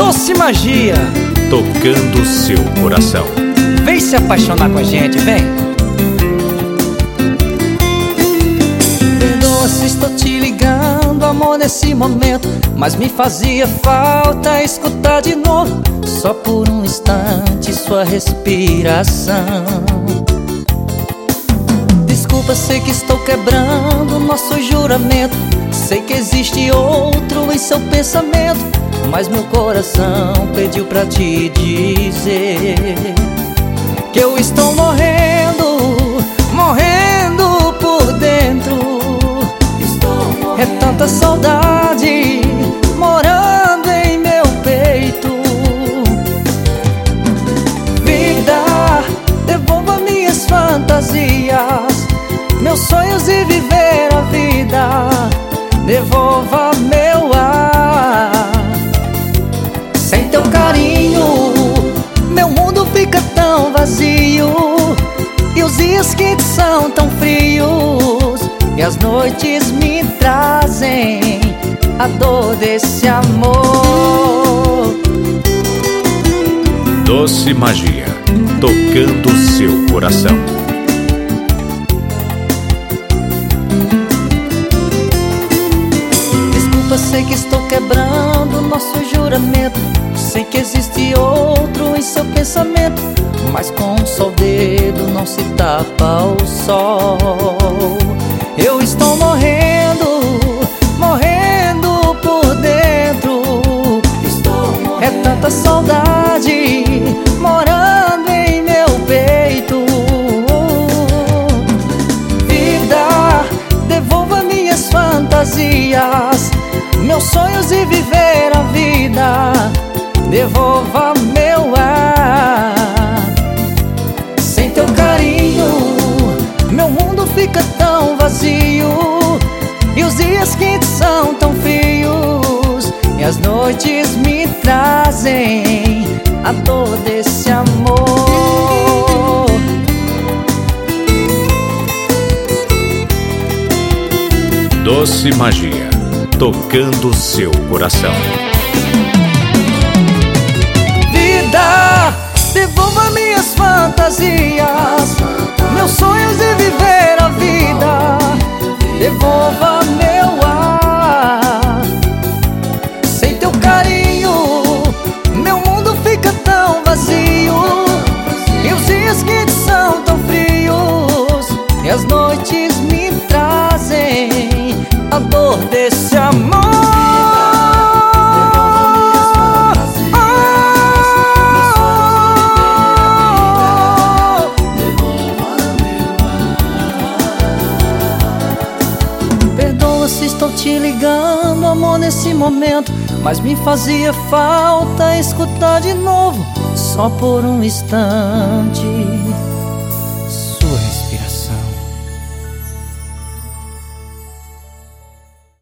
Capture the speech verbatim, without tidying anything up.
Doce Magia, tocando seu coração. vem se apaixonar com a gente, vem. Perdoa se estou te ligando, amor, nesse momento, mas me fazia falta escutar de novo, só por um instante, sua respiração. Desculpa, sei que estou quebrando nosso juramento, sei que existe outro em seu pensamento, mas meu coração pediu pra te dizer que eu estou morrendo, morrendo por dentro. É tanta saudade morando em meu peito. Vida, devolva minhas fantasias, meus sonhos e viver a vida. Devolva meu ar. Sem teu carinho, meu mundo fica tão vazio, e os dias quentes são tão frios, e as noites me trazem a dor desse amor. Doce Magia, tocando seu coração. Desculpa, sei que estou quebrando nosso juramento, sei que existe outro em seu pensamento, mas com um só dedo não se tapa o sol. Eu estou morrendo, morrendo por dentro. É tanta saudade morando em meu peito. Vida, devolva minhas fantasias, meus sonhos e viver a vida. Devolva meu ar. Sem teu carinho, meu mundo fica tão vazio, e os dias quentes são tão frios, e as noites me trazem a dor desse amor. Doce Magia, tocando seu coração. Vida, devolva minhas fantasias, meus sonhos de viver a vida. Devolva meu ar. Sem teu carinho, meu mundo fica tão vazio, e os dias quentes são tão frios, e as noites me trazem a dor desse amor. Se estou te ligando, amor, nesse momento, mas me fazia falta escutar de novo, só por um instante, sua respiração.